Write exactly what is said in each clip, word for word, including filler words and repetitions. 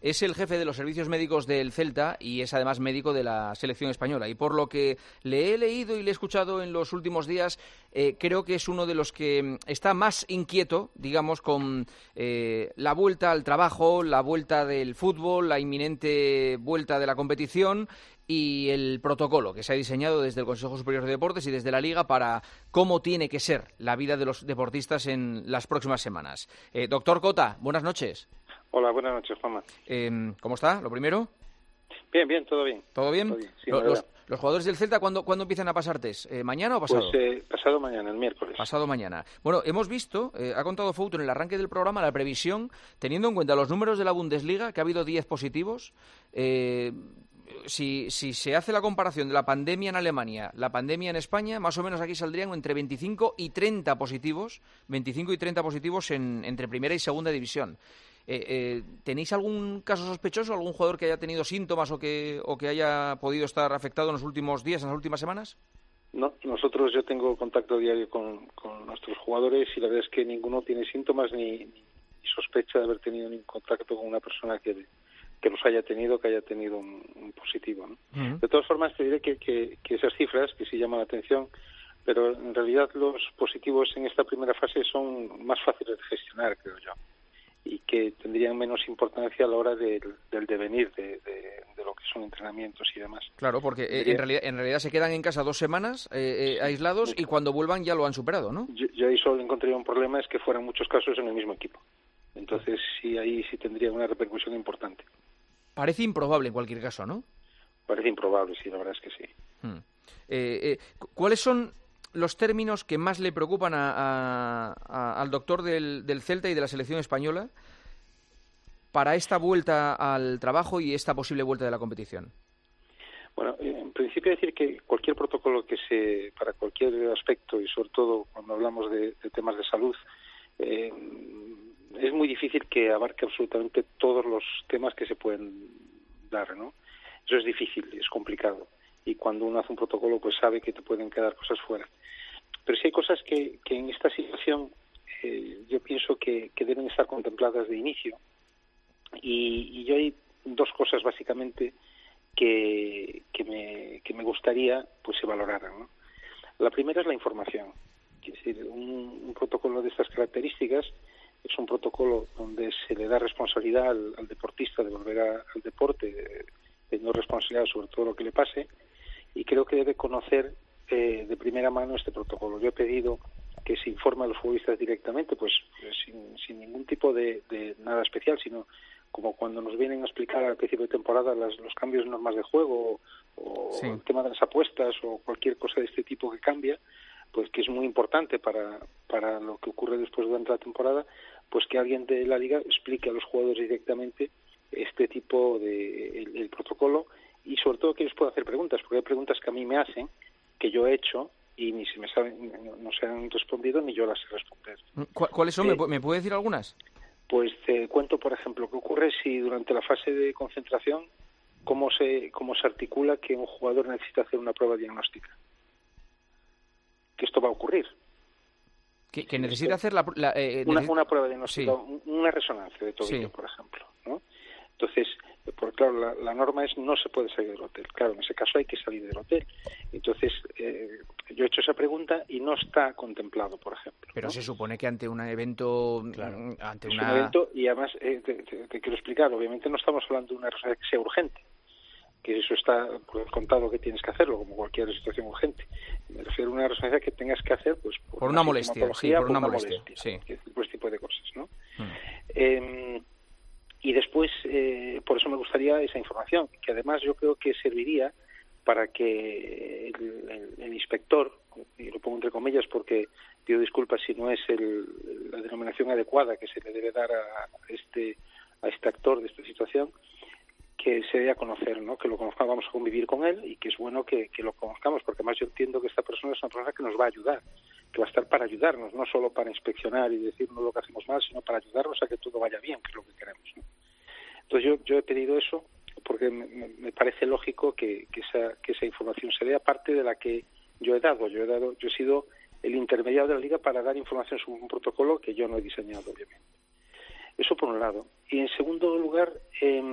es el jefe de los servicios médicos del Celta y es además médico de la selección española. Y por lo que le he leído y le he escuchado en los últimos días, eh, creo que es uno de los que está más inquieto, digamos, con eh, la vuelta al trabajo, la vuelta del fútbol, la inminente vuelta de la competición y el protocolo que se ha diseñado desde el Consejo Superior de Deportes y desde la Liga para cómo tiene que ser la vida de los deportistas en las próximas semanas. Eh, doctor Cota, buenas noches. Hola, buenas noches, Juanma. Eh, ¿Cómo está? Lo primero. Bien, bien, todo bien. ¿Todo bien? Todo bien, sí, los, los, los jugadores del Celta, ¿cuándo, ¿cuándo empiezan a pasar test? ¿Eh, ¿Mañana o pasado? Pues eh, pasado mañana, el miércoles. Pasado mañana. Bueno, hemos visto, eh, ha contado Fouto en el arranque del programa, la previsión, teniendo en cuenta los números de la Bundesliga, que ha habido diez positivos. Eh, si, si se hace la comparación de la pandemia en Alemania, la pandemia en España, más o menos aquí saldrían entre veinticinco y treinta positivos, veinticinco y treinta positivos en, entre primera y segunda división. Eh, eh, ¿Tenéis algún caso sospechoso, algún jugador que haya tenido síntomas o que, o que haya podido estar afectado en los últimos días, en las últimas semanas? No, nosotros yo tengo contacto diario con, con nuestros jugadores y la verdad es que ninguno tiene síntomas ni, ni sospecha de haber tenido ningún contacto con una persona que, que los haya tenido, que haya tenido un, un positivo, ¿no? Uh-huh. De todas formas, te diré que, que, que esas cifras, que sí llaman la atención, pero en realidad los positivos en esta primera fase son más fáciles de gestionar, creo yo, y que tendrían menos importancia a la hora de, del devenir de, de, de lo que son entrenamientos y demás. Claro, porque eh, en, realidad, en realidad se quedan en casa dos semanas eh, eh, aislados sí. Y cuando vuelvan ya lo han superado, ¿no? Yo, yo ahí solo encontré un problema, es que fueran muchos casos en el mismo equipo. Entonces sí, ahí sí tendría una repercusión importante. Parece improbable en cualquier caso, ¿no? Parece improbable, sí, la verdad es que sí. Hmm. Eh, eh, ¿Cuáles son los términos que más le preocupan a, a, a, al doctor del, del Celta y de la selección española para esta vuelta al trabajo y esta posible vuelta de la competición? Bueno, en principio decir que cualquier protocolo que se, para cualquier aspecto y sobre todo cuando hablamos de, de temas de salud, eh, es muy difícil que abarque absolutamente todos los temas que se pueden dar, ¿no? Eso es difícil, es complicado. Y cuando uno hace un protocolo, pues sabe que te pueden quedar cosas fuera. Pero sí hay cosas que, que en esta situación eh, yo pienso que, que deben estar contempladas de inicio. Y, y yo hay dos cosas básicamente que, que, me, que me gustaría pues se valoraran, ¿no? La primera es la información. Es decir, un, un protocolo de estas características es un protocolo donde se le da responsabilidad al, al deportista de volver a, al deporte, de, de no responsabilidad sobre todo lo que le pase, y creo que debe conocer eh, de primera mano este protocolo. Yo he pedido que se informe a los futbolistas directamente, pues sin, sin ningún tipo de, de nada especial, sino como cuando nos vienen a explicar al principio de temporada las, los cambios de normas de juego o, o sí. el tema de las apuestas o cualquier cosa de este tipo que cambia, pues que es muy importante para, para lo que ocurre después durante la temporada, pues que alguien de la Liga explique a los jugadores directamente este tipo de el, el protocolo y sobre todo que ellos puedan hacer preguntas, porque hay preguntas que a mí me hacen, que yo he hecho y ni se me saben, no, no se han respondido ni yo las sé responder. ¿Cuáles son? Eh, ¿Me puede decir algunas? Pues te cuento, por ejemplo, qué ocurre si durante la fase de concentración, cómo se cómo se articula que un jugador necesita hacer una prueba diagnóstica. Que esto va a ocurrir. Que, que necesita hacer la, la eh, una, neces... una prueba diagnóstica, sí. Una resonancia de tobillo, sí. Por ejemplo, ¿no? Entonces, porque claro, la, la norma es no se puede salir del hotel. Claro, en ese caso hay que salir del hotel. Entonces, eh, yo he hecho esa pregunta y no está contemplado, por ejemplo. Pero ¿no? Se supone que ante un evento, claro, ante es una... un evento y además eh, te, te, te quiero explicar. Obviamente no estamos hablando de una resonancia que sea urgente, que eso está por contado que tienes que hacerlo, como cualquier situación urgente. Me refiero a una resonancia que tengas que hacer, pues por, por una, una molestia, sí, por, por una, una molestia, molestia sí. Que, pues tipo de cosas, ¿no? Hmm. Eh, y después, eh, por eso me gustaría esa información, que además yo creo que serviría para que el, el, el inspector, y lo pongo entre comillas porque pido disculpas si no es el, la denominación adecuada que se le debe dar a este a este actor de esta situación, que se dé a conocer, ¿no? Que lo conozcamos, vamos a convivir con él y que es bueno que, que lo conozcamos, porque además yo entiendo que esta persona es una persona que nos va a ayudar, que va a estar para ayudarnos, no solo para inspeccionar y decirnos lo que hacemos mal, sino para ayudarnos a que todo vaya bien, que es lo que queremos, ¿no? Entonces yo, yo he pedido eso porque me, me parece lógico que, que, esa, que esa información se dé, aparte de la que yo he dado. Yo he dado, yo he sido el intermediario de la Liga para dar información sobre un protocolo que yo no he diseñado, obviamente. Eso por un lado. Y en segundo lugar, eh,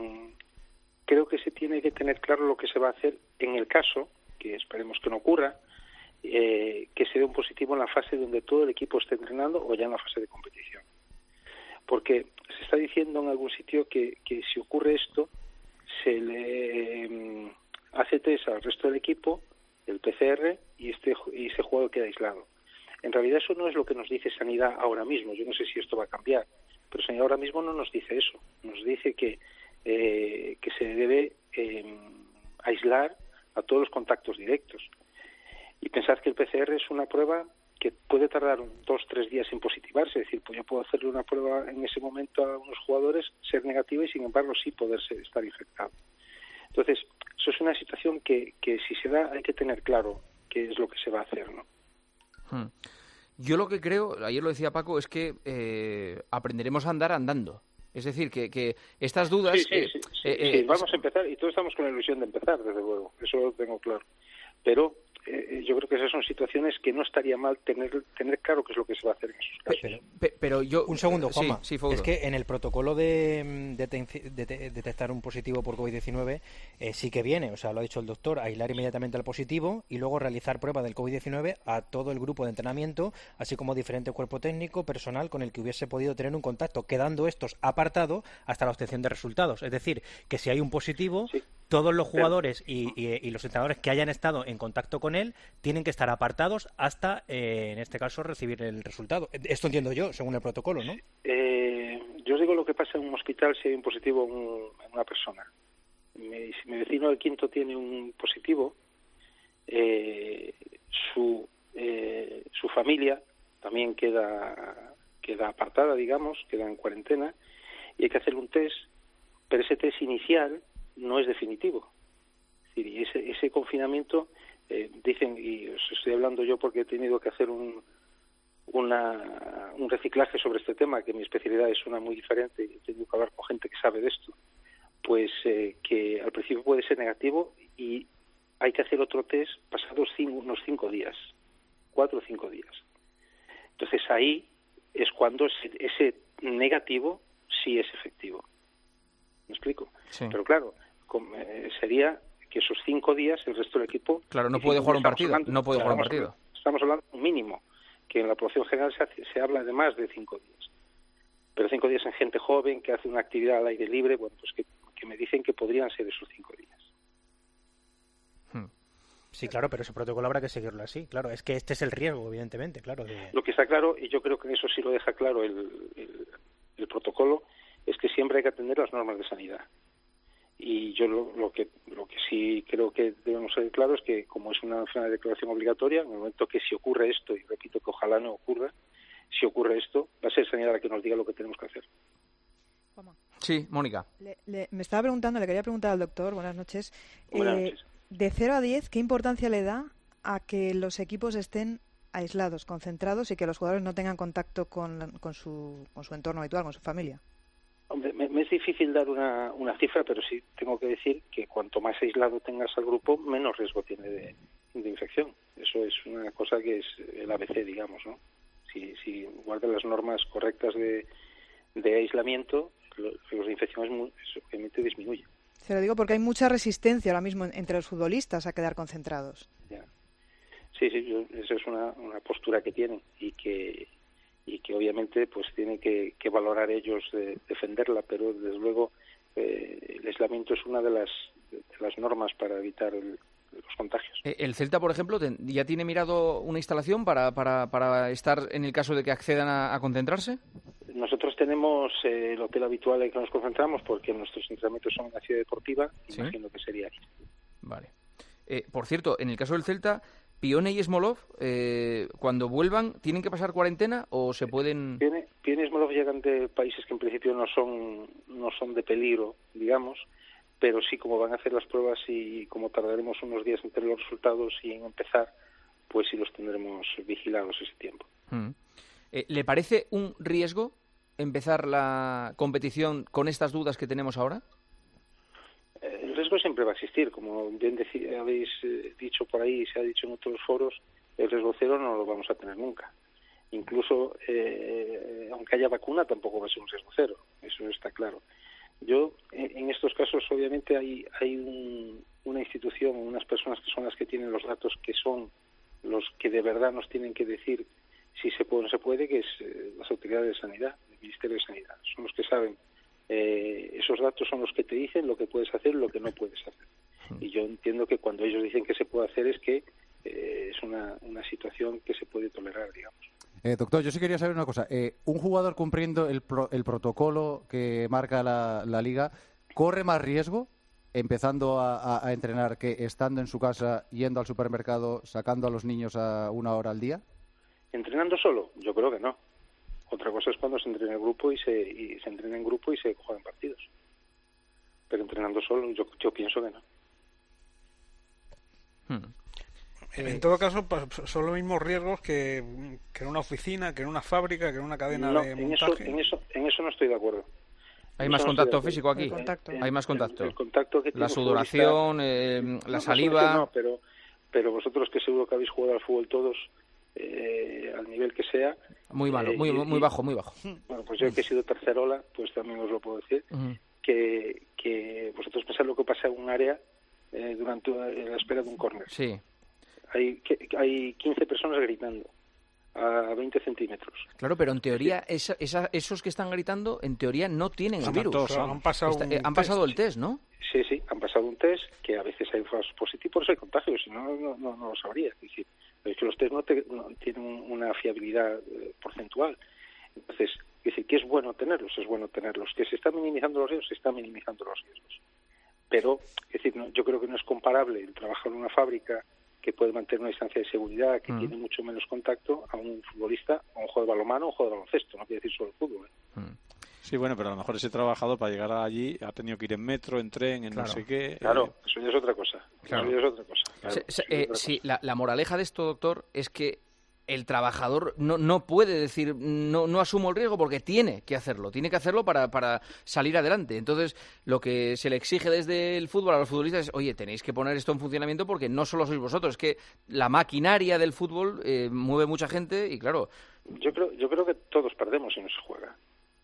creo que se tiene que tener claro lo que se va a hacer en el caso, que esperemos que no ocurra, eh, que se dé un positivo en la fase donde todo el equipo esté entrenando o ya en la fase de competición. Porque se está diciendo en algún sitio que, que si ocurre esto, se le eh, hace test al resto del equipo, el P C R, y, este, y ese jugador queda aislado. En realidad eso no es lo que nos dice Sanidad ahora mismo. Yo no sé si esto va a cambiar, pero Sanidad ahora mismo no nos dice eso. Nos dice que, eh, que se debe eh, aislar a todos los contactos directos. Y pensad que el P C R es una prueba que puede tardar dos, tres días en positivarse. Es decir, pues yo puedo hacerle una prueba en ese momento a unos jugadores, ser negativa y sin embargo sí poder ser, estar infectado. Entonces, eso es una situación que, que si se da hay que tener claro qué es lo que se va a hacer, ¿no? Hmm. Yo lo que creo, ayer lo decía Paco, es que eh, aprenderemos a andar andando. Es decir, que, que estas dudas... Sí, sí, eh, sí, sí, eh, sí, eh, vamos a empezar y todos estamos con la ilusión de empezar, desde luego, eso lo tengo claro. Pero eh, yo creo que esas son situaciones que no estaría mal tener tener claro qué es lo que se va a hacer en esos casos. Pero, Pe- pero yo... un segundo, Juanma. Sí, sí, es que en el protocolo de, de, de, de, de detectar un positivo por COVID diecinueve eh, sí que viene, o sea, lo ha dicho el doctor, aislar inmediatamente al positivo y luego realizar prueba del COVID diecinueve a todo el grupo de entrenamiento, así como diferente cuerpo técnico, personal con el que hubiese podido tener un contacto, quedando estos apartados hasta la obtención de resultados. Es decir, que si hay un positivo... Sí. Todos los jugadores y, y, y los entrenadores que hayan estado en contacto con él tienen que estar apartados hasta, eh, en este caso, recibir el resultado. Esto entiendo yo, según el protocolo, ¿no? Eh, yo os digo lo que pasa en un hospital si hay un positivo en, un, en una persona. Mi, si mi vecino del quinto tiene un positivo, eh, su, eh, su familia también queda, queda apartada, digamos, queda en cuarentena, y hay que hacer un test, pero ese test inicial no es definitivo. Es decir, y ese, ese confinamiento, eh, dicen, y os estoy hablando yo porque he tenido que hacer un, una, un reciclaje sobre este tema, que mi especialidad es una muy diferente y he tenido que hablar con gente que sabe de esto, pues eh, que al principio puede ser negativo y hay que hacer otro test pasados cinco, unos cinco días, cuatro o cinco días. Entonces ahí es cuando ese, ese negativo sí es efectivo. ¿Me explico? Sí. Pero claro, com, eh, sería que esos cinco días el resto del equipo... Claro, no puede jugar un partido, hablando, no puede jugar un estamos partido. Hablando, estamos hablando de un mínimo, que en la población general se, hace, se habla de más de cinco días. Pero cinco días en gente joven que hace una actividad al aire libre, bueno, pues que, que me dicen que podrían ser esos cinco días. Hmm. Sí, claro, pero ese protocolo habrá que seguirlo así, claro. Es que este es el riesgo, evidentemente, claro. De... Lo que está claro, y yo creo que eso sí lo deja claro el, el, el protocolo, es que siempre hay que atender las normas de sanidad. Y yo lo, lo que lo que sí creo que debemos ser claros es que, como es una, una declaración obligatoria, en el momento que si ocurre esto, y repito que ojalá no ocurra, si ocurre esto, va a ser sanidad la que nos diga lo que tenemos que hacer. Sí, Mónica. Le, le, me estaba preguntando, le quería preguntar al doctor, buenas noches. Buenas eh, noches. De cero a diez, ¿qué importancia le da a que los equipos estén aislados, concentrados y que los jugadores no tengan contacto con, con, su, con su entorno habitual, con su familia? Hombre, me, me es difícil dar una, una cifra, pero sí tengo que decir que cuanto más aislado tengas al grupo, menos riesgo tiene de, de infección. Eso es una cosa que es el A B C, digamos, ¿no? Si, si guardas las normas correctas de, de aislamiento, los riesgos de infección es muy, es, obviamente disminuye. Se lo digo porque hay mucha resistencia ahora mismo entre los futbolistas a quedar concentrados. Ya. Sí, sí, yo, esa es una, una postura que tienen y que y que obviamente pues tienen que, que valorar ellos de defenderla, pero desde luego eh, el aislamiento es una de las de las normas para evitar el, los contagios. El Celta, por ejemplo, ¿ya tiene mirado una instalación para, para, para estar en el caso de que accedan a, a concentrarse? Nosotros tenemos eh, el hotel habitual en que nos concentramos porque nuestros entrenamientos son en la ciudad deportiva, ¿sí? Imagino que sería aquí. Vale. Eh, por cierto, en el caso del Celta, Pione y Smolov, eh, cuando vuelvan, ¿tienen que pasar cuarentena o se pueden...? Pione, Pione y Smolov llegan de países que en principio no son no son de peligro, digamos, pero sí, como van a hacer las pruebas y como tardaremos unos días en tener los resultados y en empezar, pues sí los tendremos vigilados ese tiempo. Mm. Eh, ¿Le parece un riesgo empezar la competición con estas dudas que tenemos ahora? El riesgo siempre va a existir, como bien dec- habéis eh, dicho por ahí y se ha dicho en otros foros, el riesgo cero no lo vamos a tener nunca. Incluso, eh, aunque haya vacuna, tampoco va a ser un riesgo cero, eso está claro. Yo, en estos casos, obviamente hay, hay un, una institución, unas personas que son las que tienen los datos, que son los que de verdad nos tienen que decir si se puede o no se puede, que es eh, las autoridades de sanidad, el Ministerio de Sanidad. Son los que saben, eh, esos datos son los que te dicen lo que puedes hacer y lo que no puedes hacer. Y yo entiendo que cuando ellos dicen que se puede hacer es que eh, es una, una situación que se puede tolerar, digamos. Eh, doctor, yo sí quería saber una cosa. Eh, ¿Un jugador cumpliendo el, pro, el protocolo que marca la, la Liga corre más riesgo empezando a, a, a entrenar que estando en su casa, yendo al supermercado, sacando a los niños a una hora al día? ¿Entrenando solo? Yo creo que no. Otra cosa es cuando se entrena en grupo y se, y se entrena en grupo y se juegan partidos. Pero entrenando solo, yo, yo pienso que no. Hmm. En todo caso, son los mismos riesgos que, que en una oficina, que en una fábrica, que en una cadena no, de en montaje. Eso, en, eso, en eso no estoy de acuerdo. ¿Hay más contacto físico aquí? Contacto. Hay más contacto. El, el contacto que la sudoración, eh, la no, saliva... No, pero, pero vosotros que seguro que habéis jugado al fútbol todos, eh, al nivel que sea... Muy malo, eh, muy, muy y, bajo, muy bajo. Bueno, pues yo que he sido tercerola, pues también os lo puedo decir, uh-huh. que, que vosotros pensáis lo que pasa en un área eh, durante la espera de un córner. Sí. Hay, hay quince personas gritando a veinte centímetros. Claro, pero en teoría esa, esa, esos que están gritando, en teooría no tienen el virus. Todos, han pasado, Está, eh, han pasado el test, ¿no? Sí, sí, han pasado un test, que a veces hay falsos positivos, por eso hay contagios, si no, no, no, no lo sabría. Es decir, es que los test no, te, no tienen una fiabilidad eh, porcentual. Entonces, es decir, que es bueno tenerlos, es bueno tenerlos. Que se están minimizando los riesgos, se están minimizando los riesgos. Pero, es decir, no, yo creo que no es comparable el trabajar en una fábrica que puede mantener una distancia de seguridad, que mm. tiene mucho menos contacto, a un futbolista, a un juego de balonmano o un juego de baloncesto, no quiere decir solo el fútbol. ¿eh? Mm. Sí, bueno, pero a lo mejor ese trabajador para llegar allí ha tenido que ir en metro, en tren, en claro. no sé qué. Claro, eh... eso ya es otra cosa. Claro. Eso ya es otra cosa. Claro, se, se, es otra eh, cosa. Sí, la, la moraleja de esto, doctor, es que el trabajador no, no puede decir no, no asumo el riesgo porque tiene que hacerlo, tiene que hacerlo para, para salir adelante. Entonces, lo que se le exige desde el fútbol a los futbolistas es, oye, tenéis que poner esto en funcionamiento porque no solo sois vosotros, es que la maquinaria del fútbol eh, mueve mucha gente y claro... Yo creo, yo creo que todos perdemos si no se juega.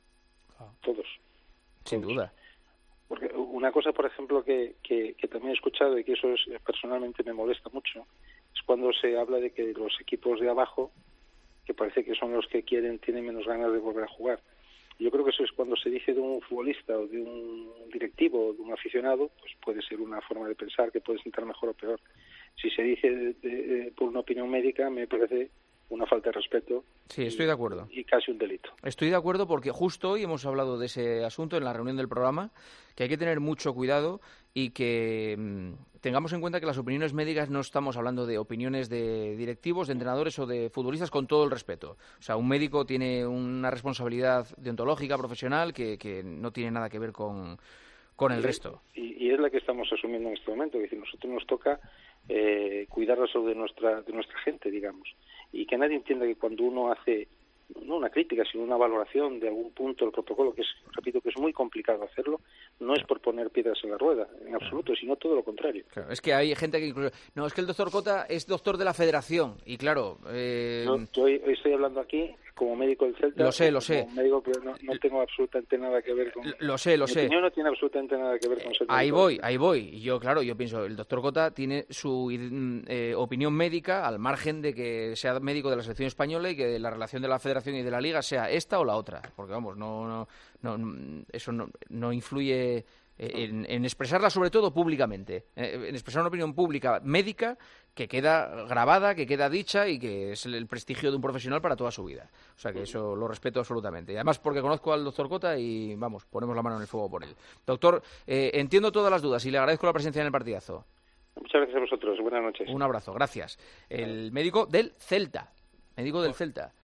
Ah. Todos. Sin todos. duda. Porque una cosa, por ejemplo, que, que, que también he escuchado y que eso es, personalmente me molesta mucho, es cuando se habla de que los equipos de abajo, que parece que son los que quieren, tienen menos ganas de volver a jugar. Yo creo que eso es cuando se dice de un futbolista o de un directivo o de un aficionado, pues puede ser una forma de pensar que puede sentar mejor o peor. Si se dice de, de, de, por una opinión médica, me parece una falta de respeto. Sí, estoy de acuerdo. Y, y casi un delito. Estoy de acuerdo porque justo hoy hemos hablado de ese asunto en la reunión del programa, que hay que tener mucho cuidado y que mmm, tengamos en cuenta que las opiniones médicas no estamos hablando de opiniones de directivos, de entrenadores o de futbolistas, con todo el respeto. O sea, un médico tiene una responsabilidad deontológica, profesional, que, que no tiene nada que ver con, con el y, resto. Y, y es la que estamos asumiendo en este momento, es decir, nosotros nos toca eh, cuidar la salud de nuestra, de nuestra gente, digamos. Y que nadie entienda que cuando uno hace, no una crítica, sino una valoración de algún punto del protocolo, que es, repito, que es muy complicado hacerlo, no es por poner piedras en la rueda, en absoluto, sino todo lo contrario. Claro, es que hay gente que incluso... No, es que el doctor Cota es doctor de la Federación, y claro... Eh... Yo, yo hoy, hoy estoy hablando aquí como médico del Celta. Lo sé, lo sé. Como médico, pero no, no tengo absolutamente nada que ver con... Lo sé, lo mi sé. Mi opinión no tiene absolutamente nada que ver con ser Ahí médico. voy, ahí voy. Y yo, claro, yo pienso, el doctor Cota tiene su eh, opinión médica al margen de que sea médico de la selección española y que la relación de la Federación y de la Liga sea esta o la otra. Porque, vamos, no, no, no eso no, no influye... En, en expresarla sobre todo públicamente, en expresar una opinión pública médica que queda grabada, que queda dicha y que es el prestigio de un profesional para toda su vida. O sea que eso lo respeto absolutamente. Y además porque conozco al doctor Cota y, vamos, ponemos la mano en el fuego por él. Doctor, eh, entiendo todas las dudas y le agradezco la presencia en el partidazo. Muchas gracias a vosotros. Buenas noches. Un abrazo, gracias. El médico del Celta. Médico del Celta.